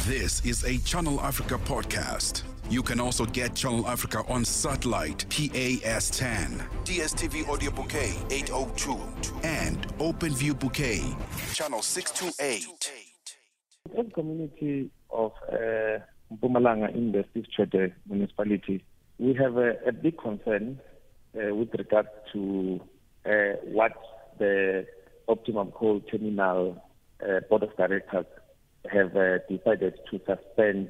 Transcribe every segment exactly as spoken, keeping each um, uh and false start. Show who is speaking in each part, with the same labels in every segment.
Speaker 1: This is a Channel Africa podcast. You can also get Channel Africa on satellite P A S ten, D S T V audio bouquet eight oh two, and OpenView bouquet channel six two eight.
Speaker 2: As a community of uh, Mpumalanga in the Steve municipality, we have a, a big concern uh, with regard to uh, what the Optimum Coal Terminal uh, Board of Directors have uh, decided to suspend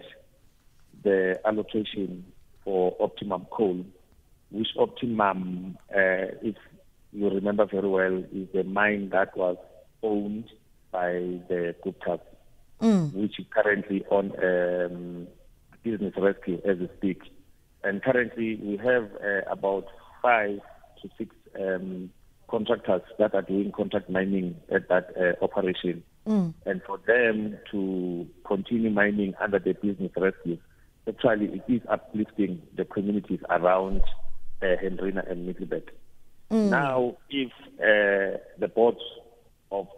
Speaker 2: the allocation for Optimum Coal, which Optimum, uh, if you remember very well, is the mine that was owned by the Guptas, mm. which is currently on um, business rescue as we speak. And currently we have uh, about five to six um, contractors that are doing contract mining at that uh, operation. Mm. And for them to continue mining under the business rescue, actually it is uplifting the communities around uh, Hendrina and Middelburg. Mm. Now, if uh, the board of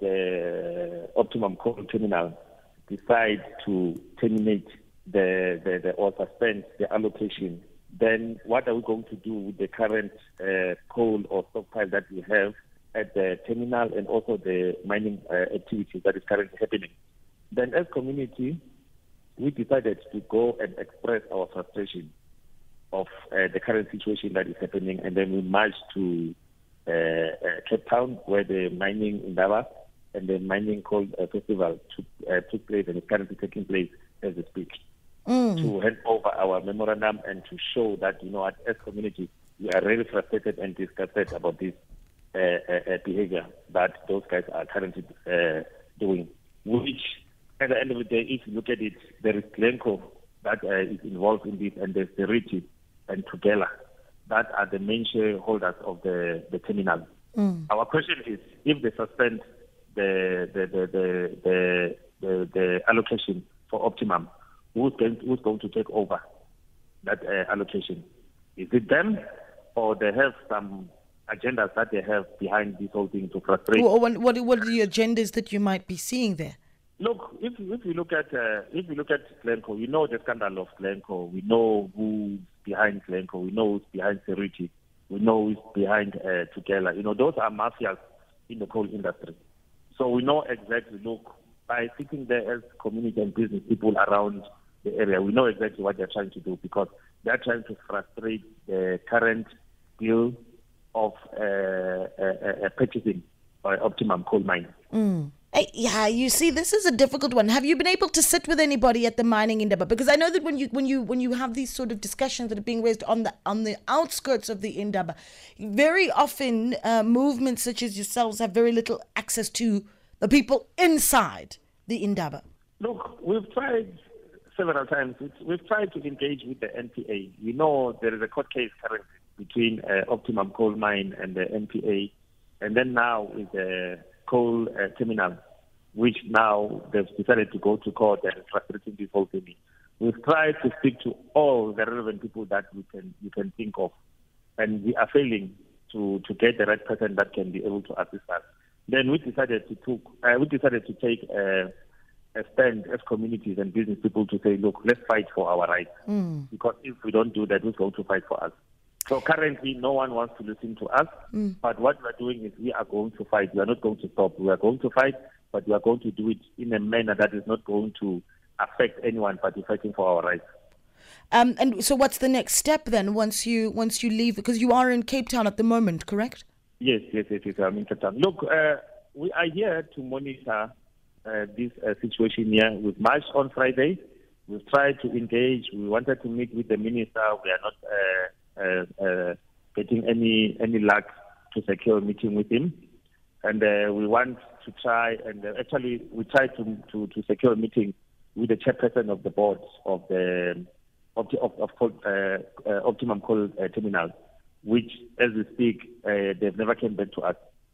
Speaker 2: the Optimum Coal Terminal decide to terminate the, the, the or suspend the allocation, then what are we going to do with the current uh, coal or stockpile that we have at the terminal and also the mining uh, activities that is currently happening? Then as community, we decided to go and express our frustration of uh, the current situation that is happening, and then we marched to uh, uh, Cape Town, where the mining Indaba and the mining coal uh, festival took, uh, took place and is currently taking place as we speak, mm. to hand over our memorandum and to show that, you know, as community, we are really frustrated and disgusted about this uh, uh, behavior that those guys are currently uh, doing, which at the end of the day, if you look at it, there is Glencore that uh, is involved in this, and there's Seriti and Tugela that are the main shareholders of the, the terminal. Mm. Our question is, if they suspend the the the the, the, the, the allocation for Optimum, who's going, who's going to take over that uh, allocation? Is it them, or they have some agendas that they have behind this whole thing to frustrate?
Speaker 3: What, what, what are the agendas that you might be seeing there?
Speaker 2: Look, if if you look at uh, if you look at Glencore, we know the scandal of Glencore. We know who's behind Glencore. We know who's behind Seriti. We know who's behind uh, Tugela. You know, those are mafias in the coal industry. So we know exactly. Look, by sitting there as community and business people around the area, we know exactly what they're trying to do, because they're trying to frustrate the current deal of uh, uh, uh, purchasing by Optimum Coal Mine.
Speaker 3: Mm. Hey, yeah, you see, this is a difficult one. Have you been able to sit with anybody at the mining Indaba? Because I know that when you when you when you have these sort of discussions that are being raised on the on the outskirts of the Indaba, very often uh, movements such as yourselves have very little access to the people inside the Indaba.
Speaker 2: Look, we've tried several times. We've tried to engage with the N P A. We know there is a court case currently between uh, Optimum Coal Mine and the N P A, and then now with the coal uh, terminal, which now they've decided to go to court and frustrating this whole thing. We've tried to speak to all the relevant people that we can you can think of, and we are failing to, to get the right person that can be able to assist us. Then we decided to took, uh, we decided to take a, a stand as communities and business people to say, look, let's fight for our rights, mm. because if we don't do that, who's going to fight for us? So currently, no one wants to listen to us. Mm. But what we are doing is we are going to fight. We are not going to stop. We are going to fight, but we are going to do it in a manner that is not going to affect anyone, but we're fighting for our rights.
Speaker 3: Um, and so what's the next step then once you once you leave? Because you are in Cape Town at the moment, correct?
Speaker 2: Yes, yes, yes, yes, I'm in Cape Town. Look, uh, we are here to monitor uh, this uh, situation here. We've marched on Friday. We've tried to engage. We wanted to meet with the minister. We are not uh, Uh, uh, getting any any luck to secure a meeting with him, and uh, we want to try and uh, actually we try to, to to secure a meeting with the chairperson of the board of the of of, of uh, uh, Optimum Coal uh, Terminal, which as we speak uh, they've never came back to us.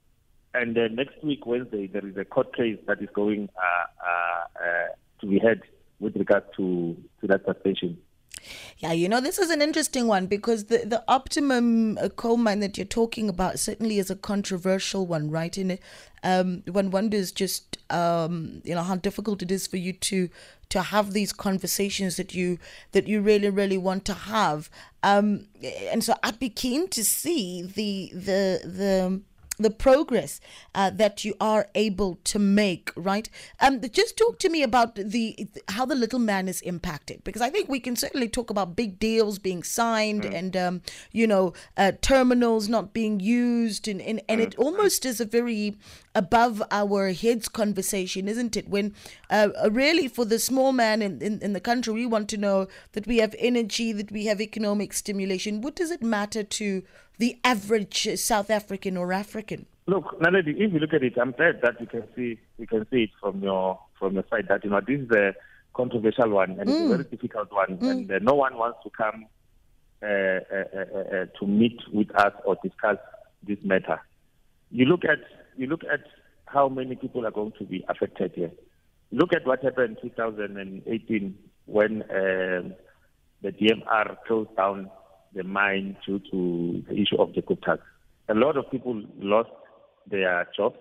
Speaker 2: And uh, next week Wednesday there is a court case that is going uh, uh, uh, to be heard with regard to to that suspension.
Speaker 3: Yeah, you know, this is an interesting one because the, the optimum uh, coal mine that you're talking about certainly is a controversial one, right? And um, one wonders just, um, you know, how difficult it is for you to to have these conversations that you that you really, really want to have. Um, and so I'd be keen to see the the the the progress uh, that you are able to make, right? Um, just talk to me about the how the little man is impacted, because I think we can certainly talk about big deals being signed mm. and, um, you know, uh, terminals not being used. And, and, and mm. it almost is a very above our heads conversation, isn't it? When uh, really for the small man in, in, in the country, we want to know that we have energy, that we have economic stimulation. What does it matter to the average South African or African?
Speaker 2: Look, Naledi, if you look at it, I'm glad that you can see you can see it from your from your side that you know this is a controversial one and mm. it's a very difficult one, mm. and uh, no one wants to come uh, uh, uh, uh, to meet with us or discuss this matter. You look at you look at how many people are going to be affected here. Look at what happened in two thousand eighteen when uh, the D M R closed down the mine due to the issue of the coup tax. A lot of people lost their jobs.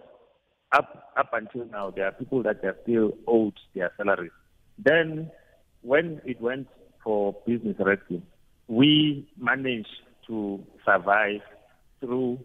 Speaker 2: Up up until now, there are people that are still owed their salaries. Then, when it went for business rescue, we managed to survive through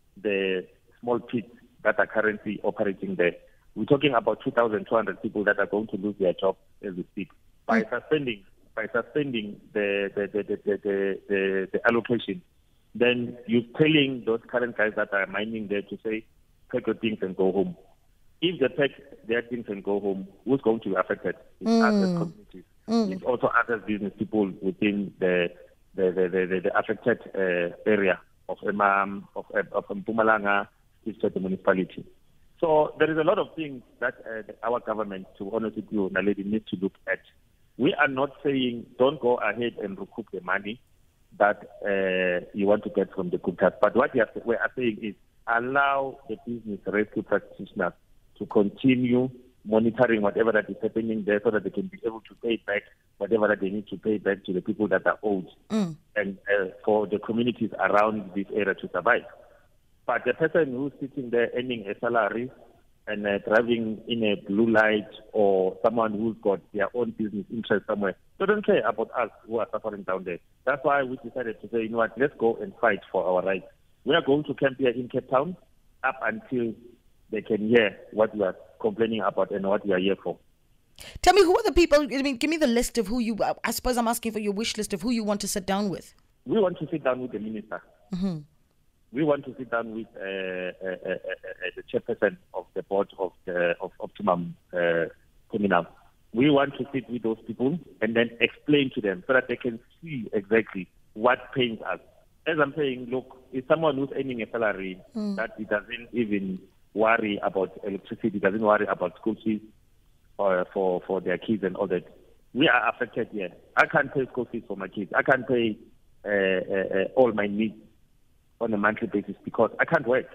Speaker 2: the small pits that are currently operating there. We're talking about two thousand two hundred people that are going to lose their jobs as we speak. By mm. suspending by suspending the the, the, the, the, the, the allocation, then you're telling those current guys that are mining there to say, pack your things and go home. If they pack their things and go home, who's going to be affected? It's mm. other communities. Mm. It's also other business people within the the, the, the, the, the affected uh, area of Imam, of, of Mpumalanga, the municipality. So there is a lot of things that uh, our government, to honest with you, Naledi, needs to look at. We are not saying don't go ahead and recoup the money that uh, you want to get from the coup tax. But what we are, we are saying is allow the business rescue practitioners to continue monitoring whatever that is happening there so that they can be able to pay back whatever that they need to pay back to the people that are owed mm. and uh, for the communities around this area to survive. But the person who's sitting there earning a salary and uh, driving in a blue light, or someone who's got their own business interest somewhere, they don't care about us who are suffering down there. That's why we decided to say, you know what, let's go and fight for our rights. We are going to camp here in Cape Town up until they can hear what we are complaining about and what we are here for.
Speaker 3: Tell me, who are the people, I mean, give me the list of who you, I suppose I'm asking for your wish list of who you want to sit down with.
Speaker 2: We want to sit down with the minister. Mm-hmm. We want to sit down with uh, uh, uh, uh, the chairperson of the board of the of Optimum uh, Terminal. We want to sit with those people and then explain to them so that they can see exactly what pains us. As I'm saying, look, it's someone who's earning a salary mm. that he doesn't even worry about electricity, doesn't worry about school fees for, for, for their kids and all that. We are affected here. I can't pay school fees for my kids. I can't pay uh, uh, uh, all my needs on a monthly basis because I can't work.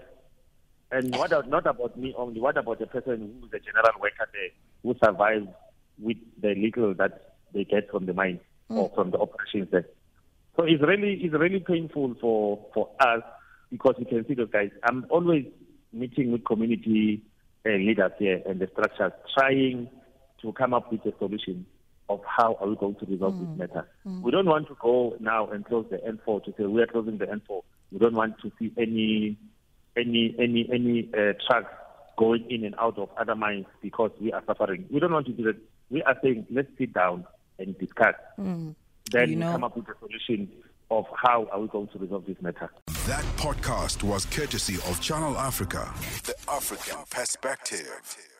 Speaker 2: And what about, not about me only, what about the person who's a general worker there who survives with the little that they get from the mine mm. or from the operations there? So it's really it's really painful for, for us because you can see those guys. I'm always meeting with community uh, leaders here and the structures, trying to come up with a solution of how are we going to resolve mm. this matter. Mm. We don't want to go now and close the N four to say we are closing the N four. We don't want to see any any any any uh, trucks going in and out of other mines because we are suffering. We don't want to do that. We are saying let's sit down and discuss. Mm. Then you know. come up with a solution of how are we going to resolve this matter.
Speaker 1: That podcast was courtesy of Channel Africa, the African Perspective.